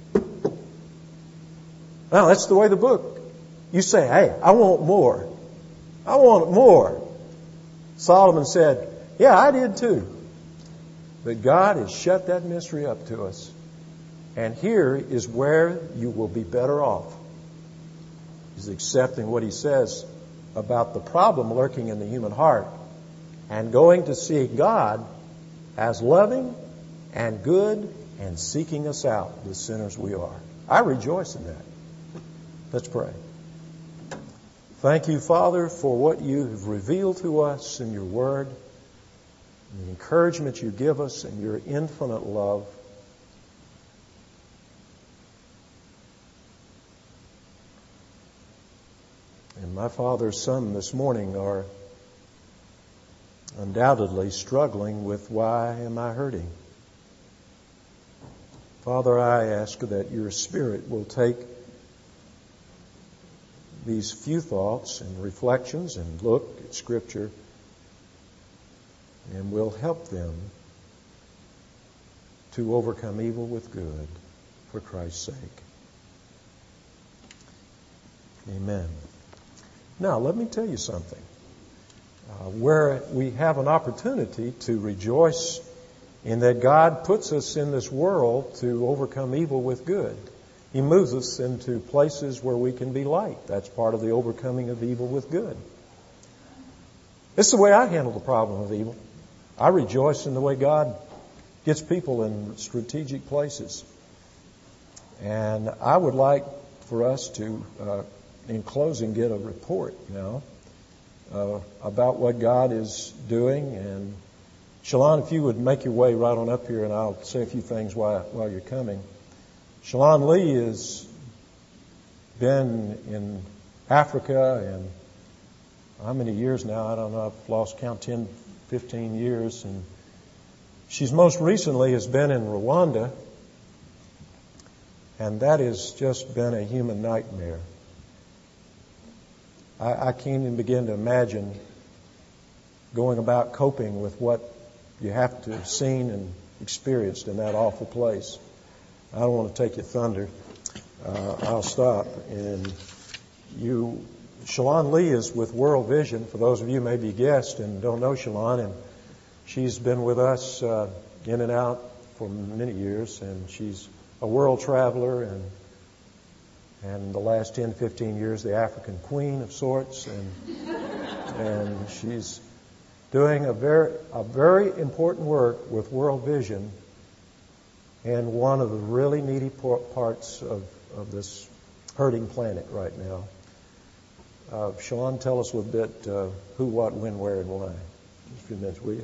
Now, that's the way the book. You say, hey, I want more. I want more. Solomon said, yeah, I did too. But God has shut that mystery up to us. And here is where you will be better off. He's accepting what he says about the problem lurking in the human heart and going to see God as loving and good and seeking us out, the sinners we are. I rejoice in that. Let's pray. Thank you, Father, for what you have revealed to us in your word, and the encouragement you give us, and your infinite love. And my father's son this morning are undoubtedly struggling with, why am I hurting? Father, I ask that your Spirit will take these few thoughts and reflections and look at Scripture and will help them to overcome evil with good for Christ's sake. Amen. Now, let me tell you something. Uh, where we have an opportunity to rejoice in that God puts us in this world to overcome evil with good. He moves us into places where we can be light. That's part of the overcoming of evil with good. This is the way I handle the problem of evil. I rejoice in the way God gets people in strategic places. And I would like for us to, uh, in closing, get a report now uh, about what God is doing. And Shalon, if you would make your way right on up here, and I'll say a few things while, while you're coming. Shalon Lee has been in Africa and how many years now? I don't know. I've lost count, ten, fifteen years. And she's most recently has been in Rwanda. And that has just been a human nightmare. I, I can't even begin to imagine going about coping with what you have to have seen and experienced in that awful place. I don't want to take your thunder. Uh, I'll stop. And you, Shalon Lee is with World Vision. For those of you who may be guests and don't know Shalon, and she's been with us uh, in and out for many years, and she's a world traveler, and and the last ten, fifteen years, the African queen of sorts, and and she's doing a very a very important work with World Vision in one of the really needy parts of, of this hurting planet right now. Uh, Shalon, tell us a little bit uh, who, what, when, where, and why. Just a few minutes, will you?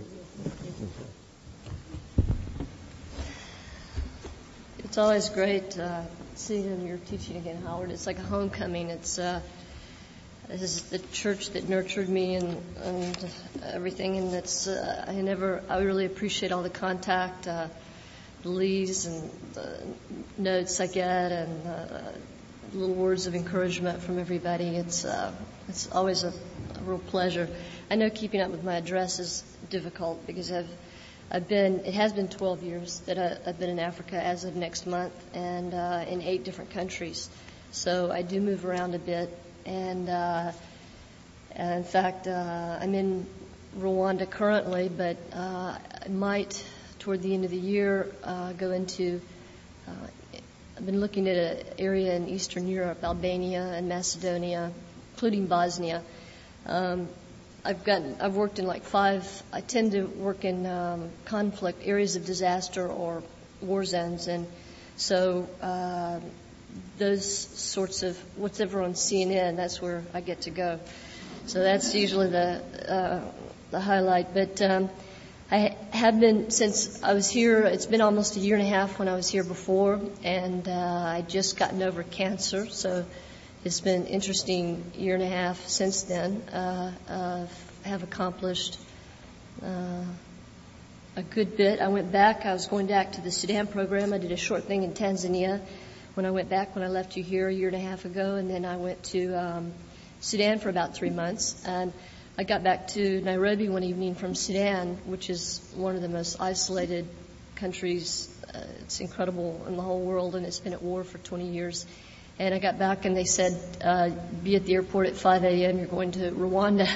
It's always great uh, seeing your teaching again, Howard. It's like a homecoming. It's uh, this is the church that nurtured me and, and everything, and that's uh, I never I really appreciate all the contact. Uh, Lee's and the notes I get and uh, little words of encouragement from everybody. It's uh, it's always a, a real pleasure. I know keeping up with my address is difficult because I've I've been it has been twelve years that I, I've been in Africa as of next month and uh, in eight different countries. So I do move around a bit, and, uh, and in fact uh, I'm in Rwanda currently, but uh, I might, toward the end of the year, uh, go into, uh, I've been looking at an area in Eastern Europe, Albania and Macedonia, including Bosnia. Um, I've gotten, I've worked in like five, I tend to work in um, conflict, areas of disaster or war zones, and so uh, those sorts of, what's ever on C N N, that's where I get to go. So that's usually the, uh, the highlight. But um, I have been, since I was here, it's been almost a year and a half when I was here before, and uh, I just gotten over cancer, so it's been an interesting year and a half since then. Uh, uh, have accomplished uh, a good bit. I went back. I was going back to the Sudan program. I did a short thing in Tanzania when I went back, when I left you here a year and a half ago, and then I went to um, Sudan for about three months. And I got back to Nairobi one evening from Sudan, which is one of the most isolated countries. Uh, it's incredible in the whole world, and it's been at war for twenty years. And I got back, and they said, uh, be at the airport at five a.m., you're going to Rwanda.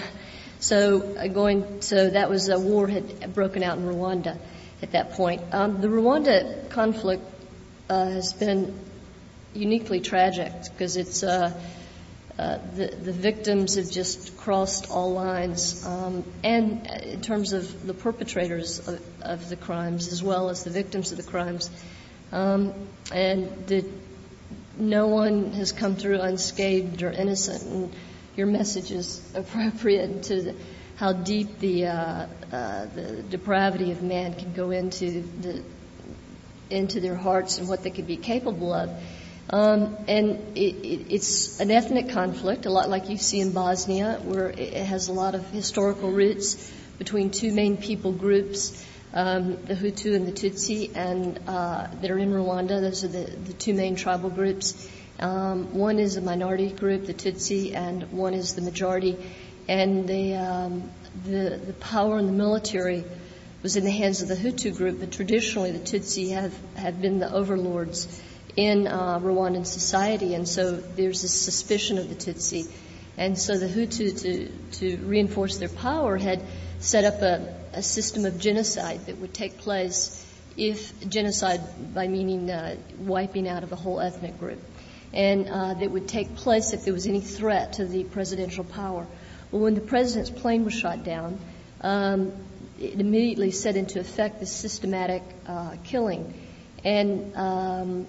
So uh, going, so that was a war had broken out in Rwanda at that point. Um, the Rwanda conflict uh, has been uniquely tragic because it's uh, uh, the the victims have just crossed all lines, um, and in terms of the perpetrators of, of the crimes as well as the victims of the crimes, um, and the, no one has come through unscathed or innocent. And your message is appropriate to the, how deep the, uh, uh, the depravity of man can go into the into their hearts and what they could be capable of. Um, and it, it, it's an ethnic conflict, a lot like you see in Bosnia, where it has a lot of historical roots between two main people groups, um, the Hutu and the Tutsi, and uh, that are in Rwanda. Those are the, the two main tribal groups. Um, one is a minority group, the Tutsi, and one is the majority. And the, um, the the power in the military was in the hands of the Hutu group, but traditionally the Tutsi have, have been the overlords in uh, Rwandan society, and so there's this suspicion of the Tutsi. And so the Hutu, to, to reinforce their power, had set up a, a system of genocide that would take place if genocide, by meaning uh, wiping out of a whole ethnic group. And uh, that would take place if there was any threat to the presidential power. Well, when the president's plane was shot down, um, it immediately set into effect this systematic uh, killing. And um,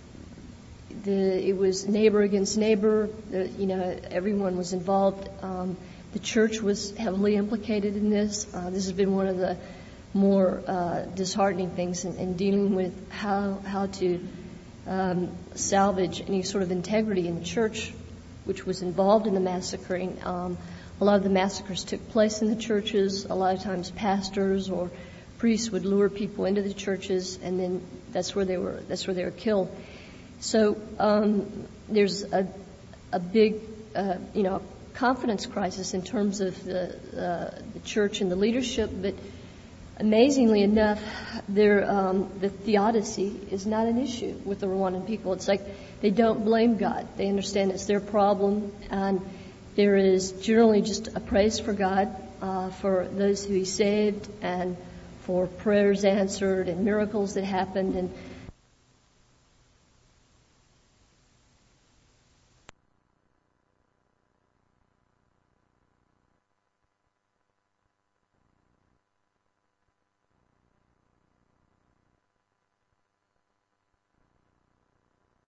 the, it was neighbor against neighbor. The, you know, everyone was involved. Um, the church was heavily implicated in this. Uh, this has been one of the more uh, disheartening things in, in dealing with how how to Um, salvage any sort of integrity in the church, which was involved in the massacring. Um, a lot of the massacres took place in the churches. A lot of times pastors or priests would lure people into the churches, and then that's where they were that's where they were killed. So um, there's a, a big, uh, you know, confidence crisis in terms of the, uh, the church and the leadership, but amazingly enough, there, um, the theodicy is not an issue with the Rwandan people. It's like they don't blame God. They understand it's their problem, and there is generally just a praise for God uh, for those who He saved and for prayers answered and miracles that happened. And